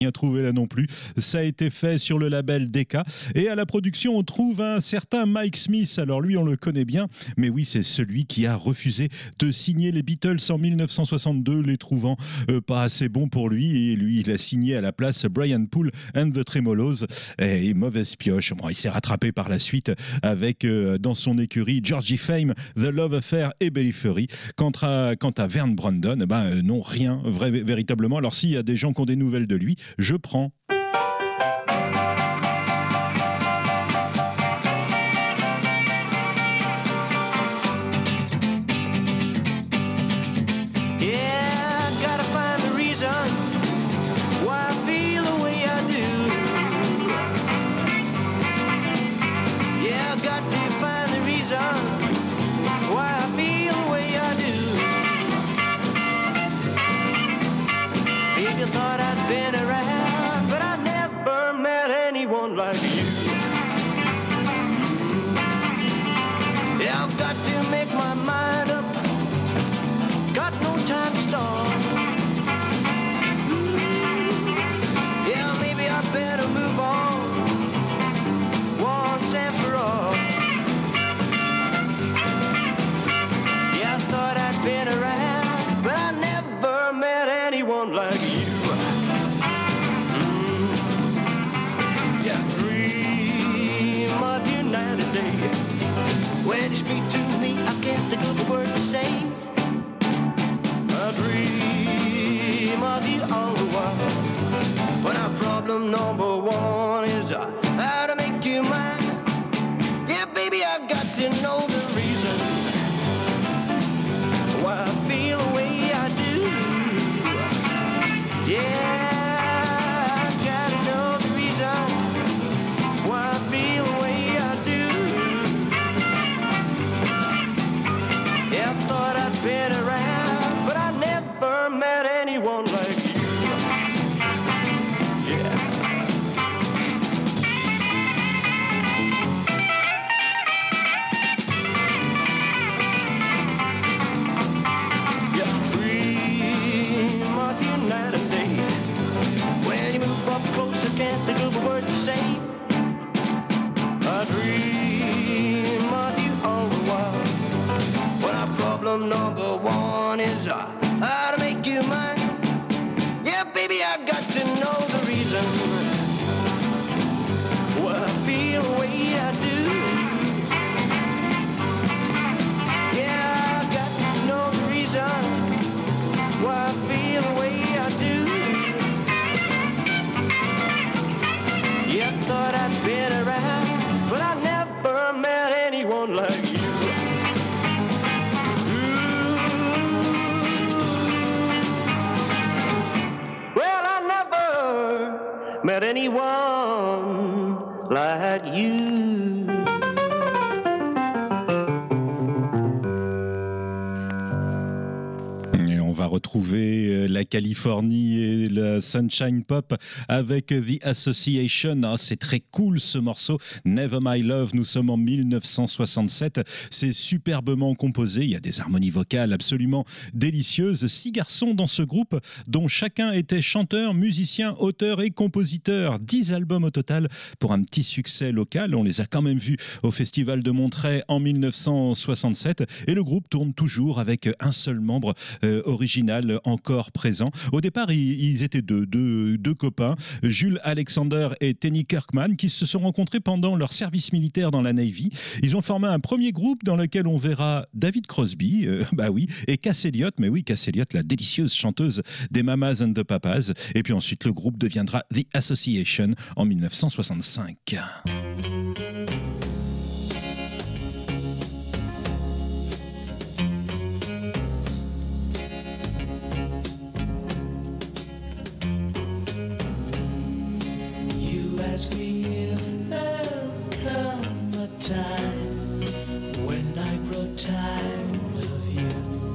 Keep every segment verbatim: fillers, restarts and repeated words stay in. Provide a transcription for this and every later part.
rien trouvé là non plus. Ça a été fait sur le label Decca. Et à la production, on trouve un certain Mike Smith. Alors lui, on le connaît bien. Mais oui, c'est celui qui a refusé de signer les Beatles en dix-neuf cent soixante-deux, les trouvant euh, pas assez bons pour lui. Et lui, il a signé à la place Brian Poole and the Tremolos. Et, et mauvaise pioche. Bon, il s'est rattrapé par la suite avec, euh, dans son écurie, Georgie Fame, The Love Affair et Belly Fury. Quant à, quant à Vern Brandon, eh ben, euh, non, rien, vrai, véritablement. Alors s'il y a des gens qui ont des nouvelles de lui, je prends. Like you. Yeah, I've got to make my mind up. Got no time to start. Yeah, maybe I better move on once and for all. Yeah, I thought I'd been around, but I never met anyone like you. When you speak to me, I can't think of a word to say. I dream of you all the while. But our problem number one is uh, how to make you mine. Yeah, baby, I got to know the reason why I feel the way I do. Yeah. Been around, but I never met anyone like you. Yeah. Yeah, dream of you night and day. When you move up close, I can't think of a word to say. I dream of you all the while. When our problem number one is uh, how to make you mine. Yeah, baby, I got to know the reason why I feel the way I do. Yeah, I got to know the reason why I feel the way I do. Yeah, I thought I'd been around, but I never met anyone like you. Met anyone like you. Et on va retrouver la Californie et la Sunshine Pop avec The Association. Ah, c'est très cool ce morceau. Never My Love, nous sommes en dix-neuf cent soixante-sept. C'est superbement composé. Il y a des harmonies vocales absolument délicieuses. Six garçons dans ce groupe dont chacun était chanteur, musicien, auteur et compositeur. Dix albums au total pour un petit succès local. On les a quand même vus au Festival de Monterey en dix-neuf cent soixante-sept. Et le groupe tourne toujours avec un seul membre euh, original encore présent. Au départ, ils, ils étaient deux, deux, deux copains, Jules Alexander et Tenny Kirkman, qui se sont rencontrés pendant leur service militaire dans la Navy. Ils ont formé un premier groupe dans lequel on verra David Crosby, euh, bah oui, et Cass Elliot, mais oui, Cass Elliot, la délicieuse chanteuse des Mamas and the Papas. Et puis ensuite, le groupe deviendra The Association en dix-neuf cent soixante-cinq. Ask me if there'll come a time when I grow tired of you.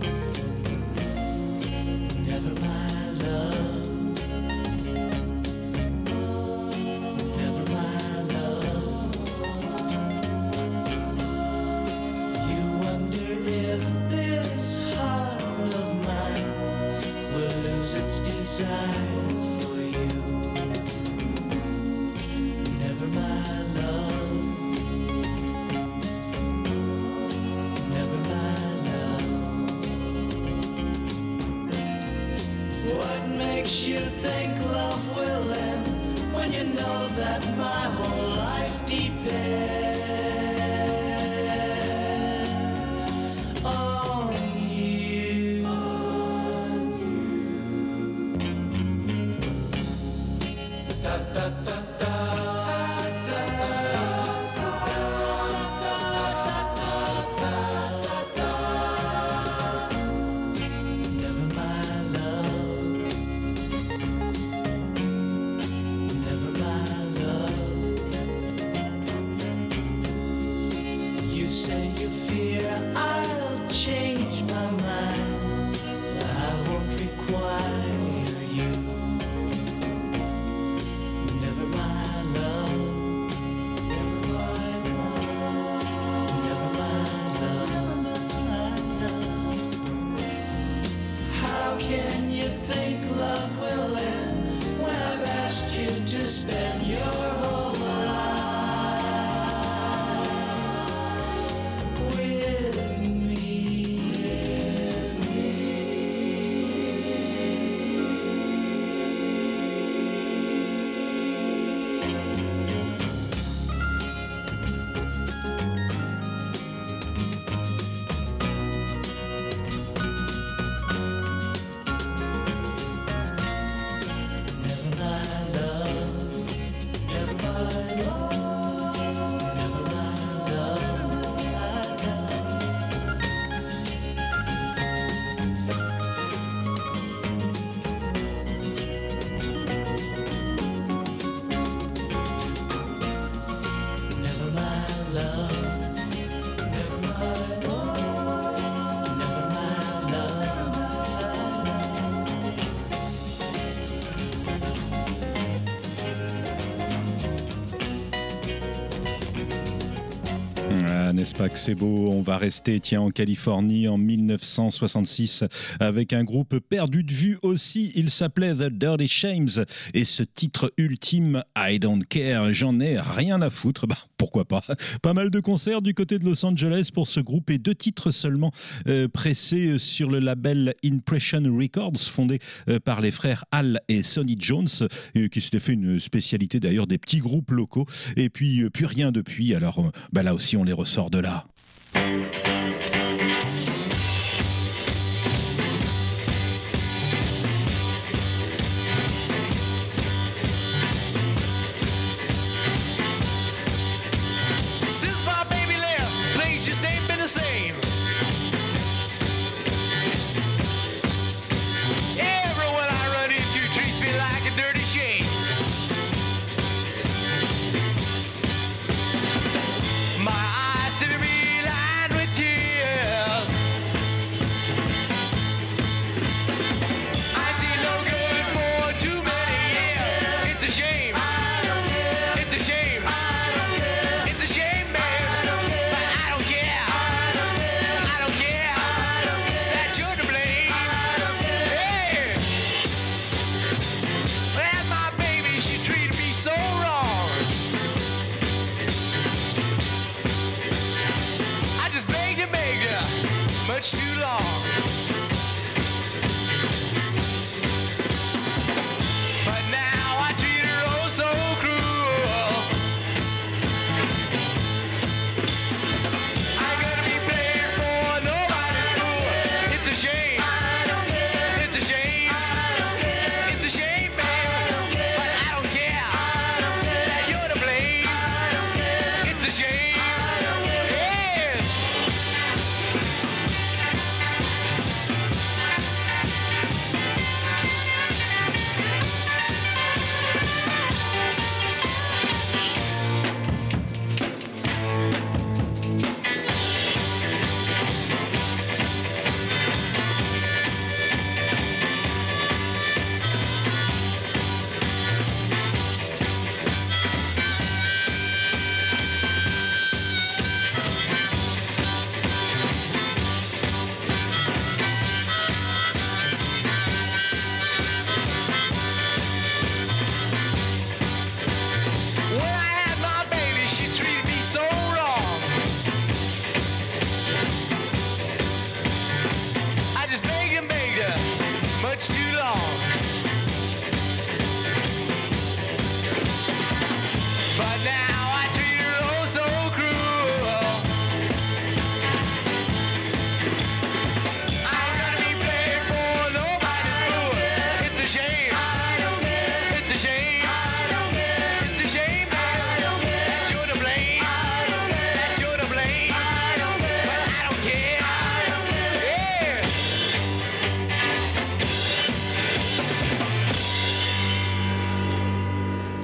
Never my love, never my love. You wonder if this heart of mine will lose its desire for you. that my whole life depends on you. Da, da, da, da. Change my mind, I won't require you. Never my love, never my love, never my love, never my love. How can you think love will end when I've asked you to spend your whole life with me? N'est-ce pas que c'est beau? On va rester tiens en Californie en mille neuf cent soixante-six avec un groupe perdu de vue aussi. Il s'appelait The Dirty Shames et ce titre ultime, I Don't Care, j'en ai rien à foutre. Bah pourquoi pas? Pas mal de concerts du côté de Los Angeles pour ce groupe et deux titres seulement euh, pressés sur le label Impression Records, fondé euh, par les frères Al et Sonny Jones, euh, qui s'était fait une spécialité d'ailleurs des petits groupes locaux. Et puis euh, plus rien depuis. Alors euh, bah là aussi on les ressort de là. Much too long. But now I treat her oh so cruel. I'm gonna be playing for nobody's fool. It's a shame. It's a shame. It's a shame, baby. But I don't care. That you're to blame. It's a shame. Yes.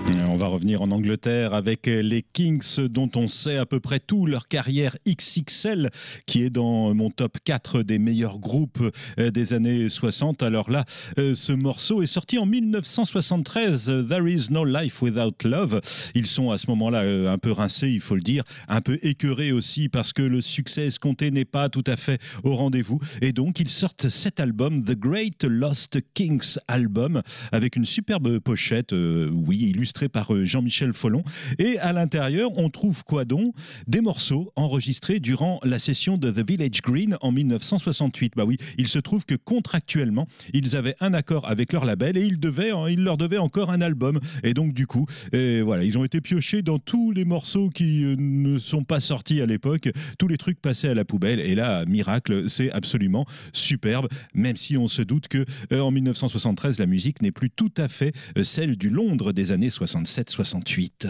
On va revenir en Angleterre avec les Kinks, dont on sait à peu près tout leur carrière X X L, qui est dans mon top quatre des meilleurs groupes des années soixante. Alors là, ce morceau est sorti en mille neuf cent soixante-treize, There is no life without love. Ils sont à ce moment-là un peu rincés, il faut le dire, un peu écœurés aussi parce que le succès escompté n'est pas tout à fait au rendez-vous. Et donc, ils sortent cet album, The Great Lost Kings Album, avec une superbe pochette, euh, oui, illustrée par Jean-Michel Follon. Et à l'intérieur, on trouve quoi donc? Des morceaux enregistrés durant la session de The Village Green en mille neuf cent soixante-huit. Bah oui, il se trouve que contractuellement, ils avaient un accord avec leur label et ils, devaient, ils leur devaient encore un album. Et donc du coup, et voilà, ils ont été piochés dans tous les morceaux qui euh, ne sont pas sortis à l'époque, tous les trucs passés à la poubelle. Et là, miracle, c'est absolument superbe, même si on se doute que euh, en mille neuf cent soixante-treize, la musique n'est plus tout à fait euh, celle du Londres des années soixante-sept soixante-huit.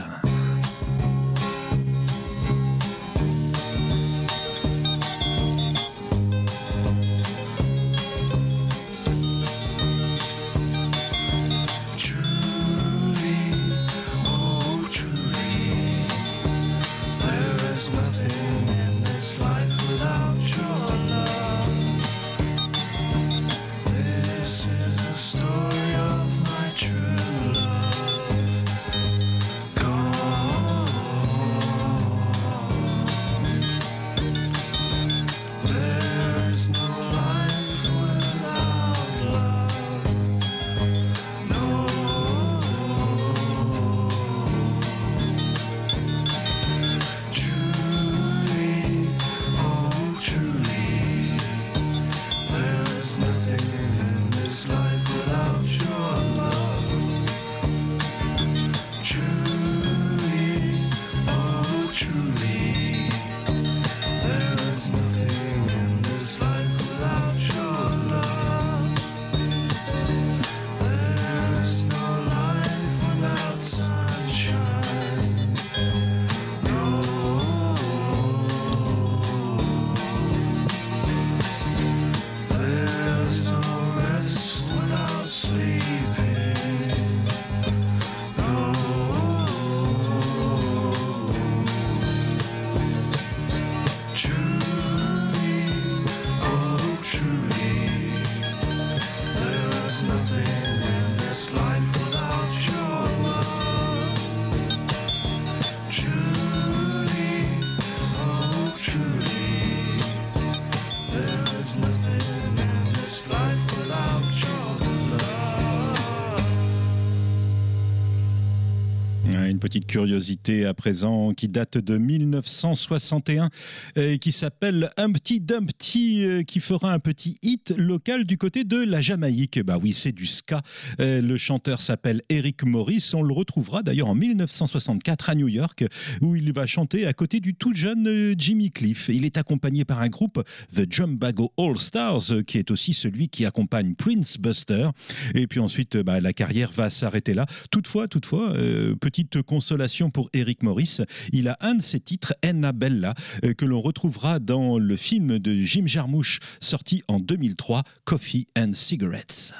Petite curiosité à présent qui date de mille neuf cent soixante et un et qui s'appelle Humpty Dumpty, euh, qui fera un petit hit local du côté de la Jamaïque. Bah oui, c'est du ska. Euh, le chanteur s'appelle Eric Morris. On le retrouvera d'ailleurs en mille neuf cent soixante-quatre à New York, où il va chanter à côté du tout jeune euh, Jimmy Cliff. Il est accompagné par un groupe, The Jumbago All Stars, euh, qui est aussi celui qui accompagne Prince Buster. Et puis ensuite, bah, la carrière va s'arrêter là. Toutefois, toutefois, euh, petite consolation pour Eric Morris, il a un de ses titres, Annabella, euh, que l'on retrouvera dans le film de Jim Jarmusch sorti en deux mille trois, Coffee and Cigarettes.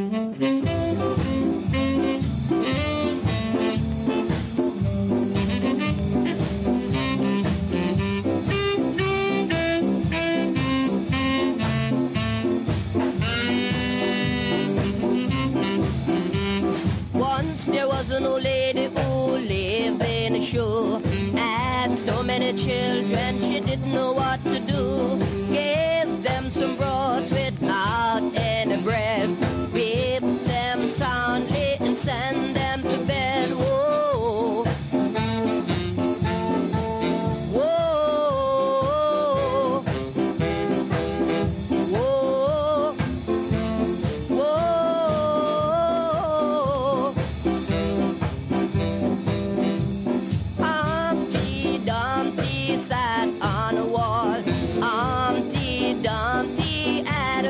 Once there was an old lady who lived in a shoe, had so many children she didn't know what to do. Gave them some broth without any bread, whip them soundly and send them to bed. Whoa, whoa, whoa, whoa. Humpty Dumpty sat on a wall. Humpty Dumpty had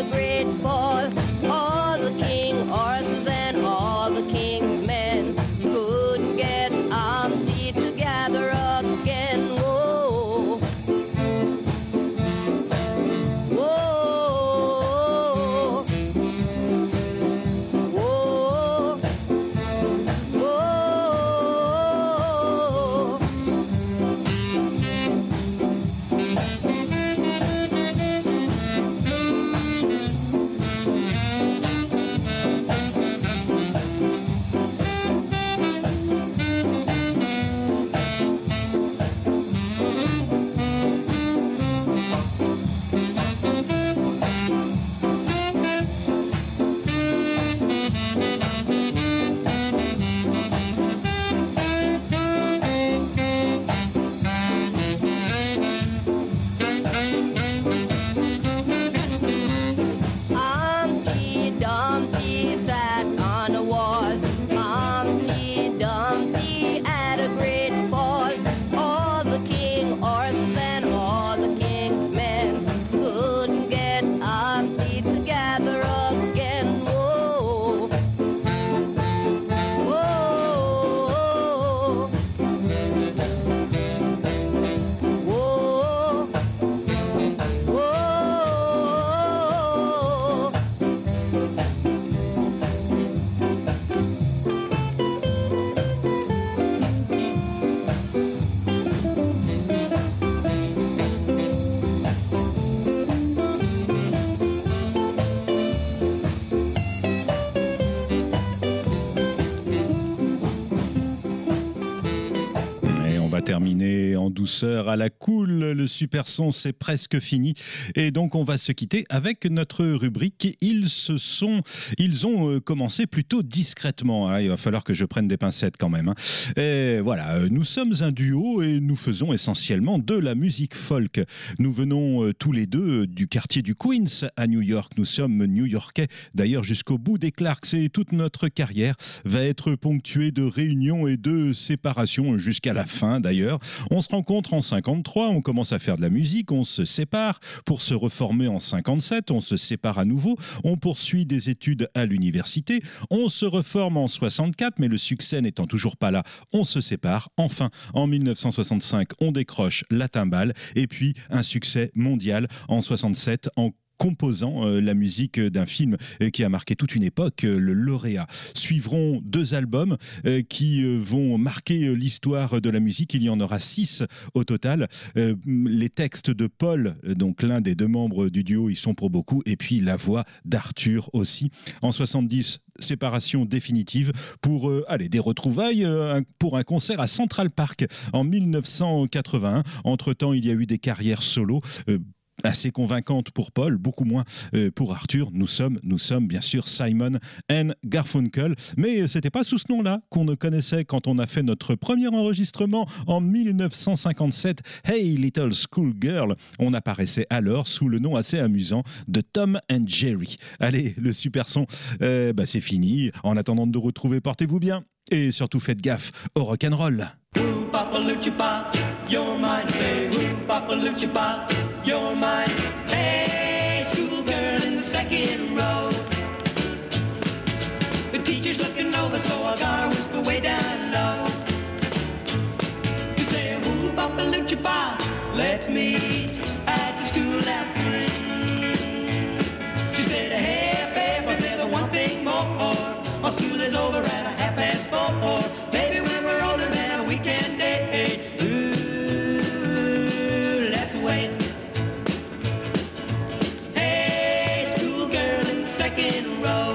va terminer en douceur à la cool. Le super son, c'est presque fini. Et donc, on va se quitter avec notre rubrique. Ils se sont, ils ont commencé plutôt discrètement. Hein. Il va falloir que je prenne des pincettes quand même. Hein. Et voilà, nous sommes un duo et nous faisons essentiellement de la musique folk. Nous venons tous les deux du quartier du Queens à New York. Nous sommes new-yorkais, d'ailleurs, jusqu'au bout des Clarks. Et toute notre carrière va être ponctuée de réunions et de séparations jusqu'à la fin, d'ailleurs. On se rencontre en cinquante-trois, on commence à faire de la musique, on se sépare pour se reformer en cinquante-sept, on se sépare à nouveau, on poursuit des études à l'université, on se reforme en soixante-quatre, mais le succès n'étant toujours pas là, on se sépare. Enfin, en mille neuf cent soixante-cinq, on décroche la timbale et puis un succès mondial en soixante-sept en composant euh, la musique d'un film euh, qui a marqué toute une époque, euh, le lauréat. Suivront deux albums euh, qui euh, vont marquer euh, l'histoire de la musique. Il y en aura six au total. Euh, les textes de Paul, euh, donc l'un des deux membres du duo, ils sont pour beaucoup. Et puis la voix d'Arthur aussi. En soixante-dix, séparation définitive pour euh, allez, des retrouvailles euh, pour un concert à Central Park en mille neuf cent quatre-vingt-un. Entre-temps, il y a eu des carrières solo. Euh, assez convaincante pour Paul, beaucoup moins euh, pour Arthur. Nous sommes, nous sommes bien sûr Simon and Garfunkel, mais c'était pas sous ce nom-là qu'on ne connaissait quand on a fait notre premier enregistrement en mille neuf cent cinquante-sept. Hey Little School Girl, on apparaissait alors sous le nom assez amusant de Tom and Jerry. Allez, le super son, euh, bah c'est fini. En attendant de nous retrouver, portez-vous bien et surtout faites gaffe au rock'n'roll. Ooh, Papa Lucha, you're mine. Say, ooh, Papa Lucha, you're mine. Hey, schoolgirl in the second row. The teacher's looking over, so I gotta whisper way down low. You say, ooh, Papa Lucha, let's meet at the school after three. She said, hey, babe, but there's one thing more. Our school is over at a half past four. Maybe when we're older than a weekend day. Ooh, let's wait. Hey, schoolgirl in the second row.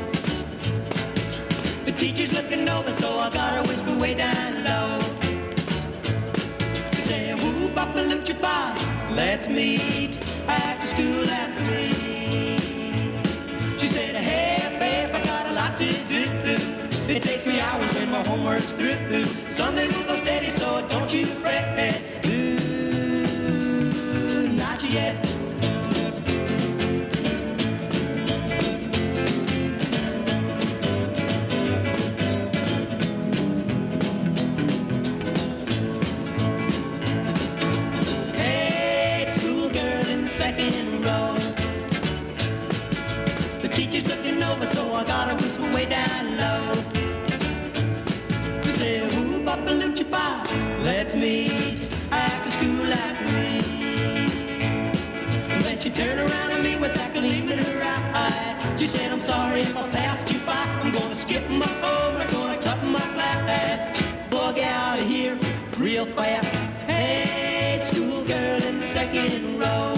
The teacher's looking over, so I gotta whisper way down low. You say, ooh, Papa Lucha, let's meet after school at three. She said, hey, babe, I got a lot to do. It takes me hours when my homework's through. Someday we'll go steady, so don't you fret. Ooh, not yet. Hey, schoolgirl in the second row. The teacher's looking over, so I gotta whisper way down low. You say, ooh, Papa Lucha, let's meet after school at three. And then she turned around at me with that gleam in her eye. She said, I'm sorry if I passed you by. I'm gonna skip my home, I'm gonna cut my class. Bug out of here real fast. Hey, schoolgirl in the second row.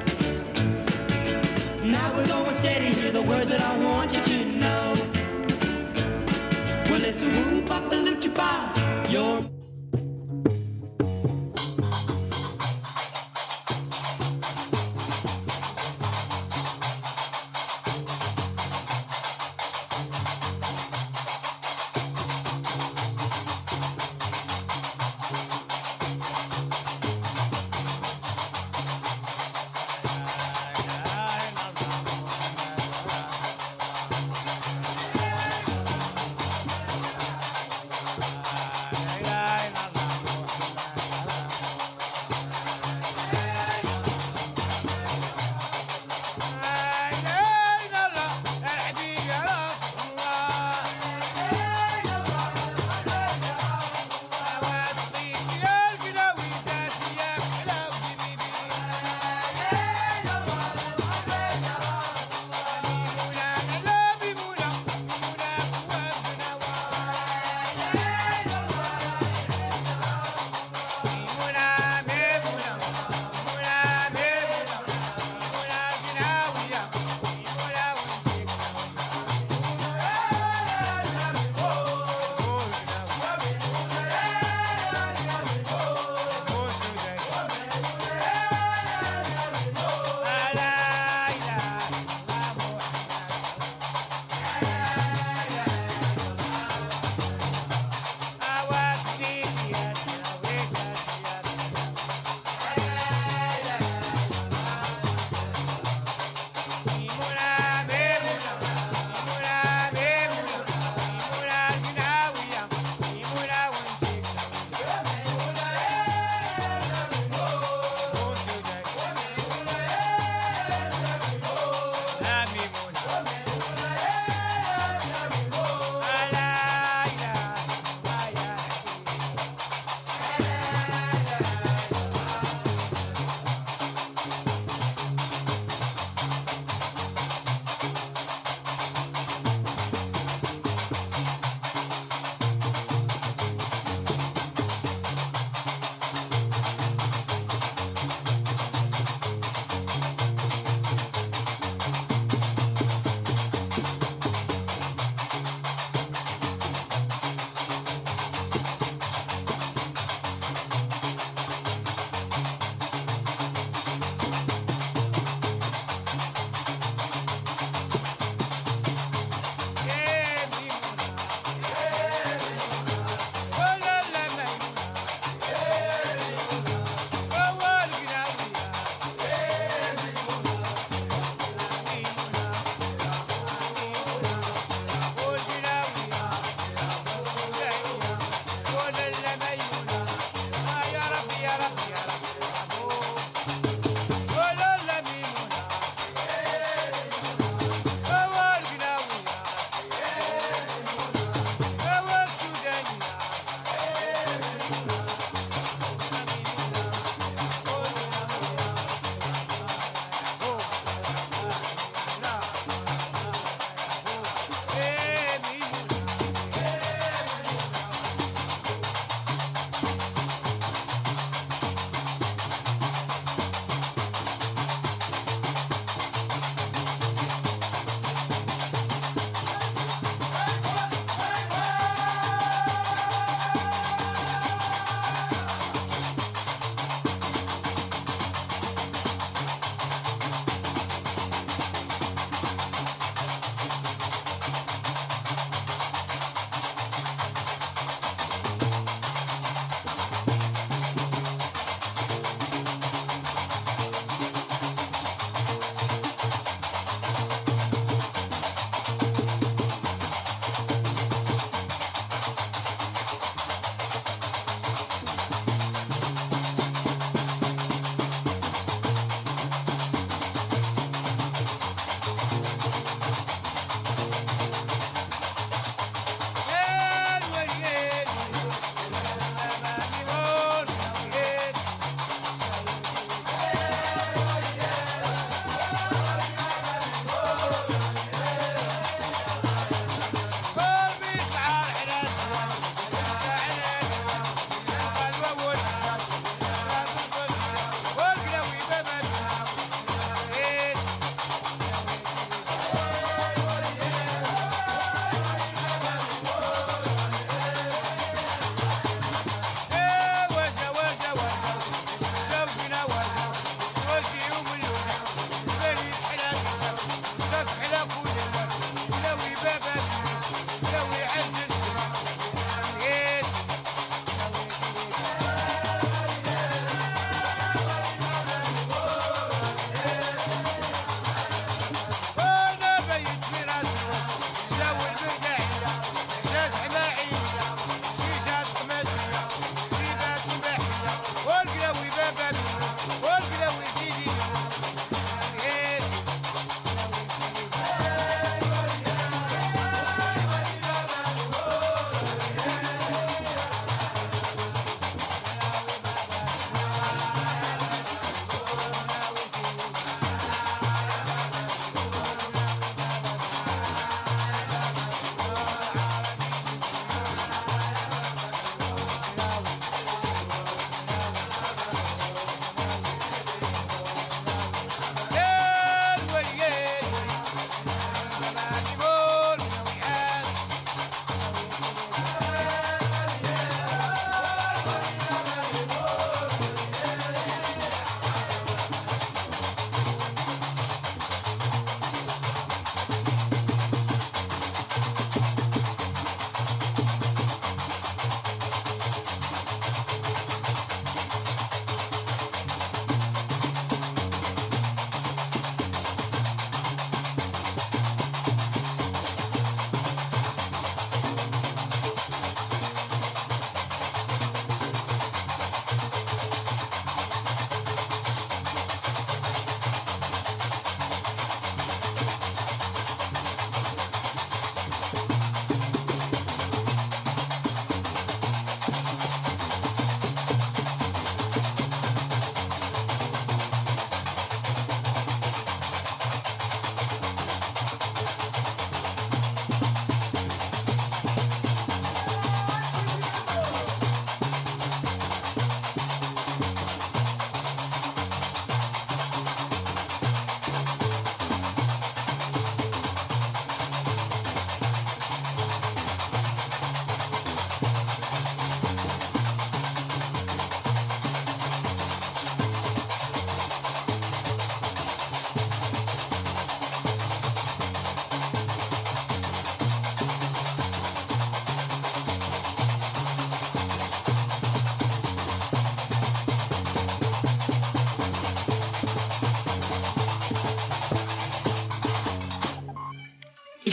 Now we're going steady, hear the words that I want you to know. Well, it's a woo, Papa Lucha, you're...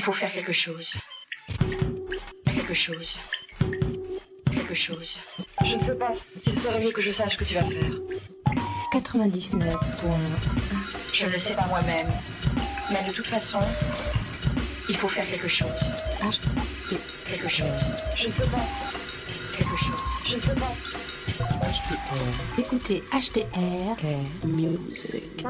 faut faire quelque chose. Quelque chose. Quelque chose. Je ne sais pas s'il serait mieux que je sache ce que tu vas faire. quatre-vingt-dix-neuf point Je ne le sais pas moi-même. Mais de toute façon, il faut faire quelque chose. H T Quelque chose. Je ne sais pas. Quelque chose. Je ne sais pas. Écoutez H T R Music.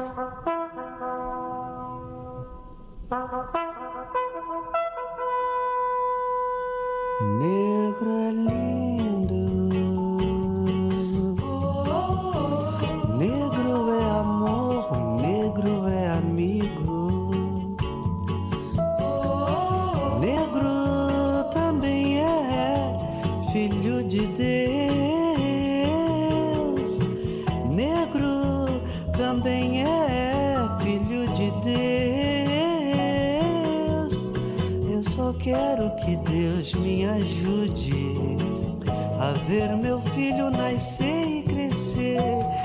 Negro é lindo, negro é amor, negro é amigo, negro também é filho de Deus, negro também é filho de Deus. Eu só quero que Deus me ajude a ver meu filho nascer e crescer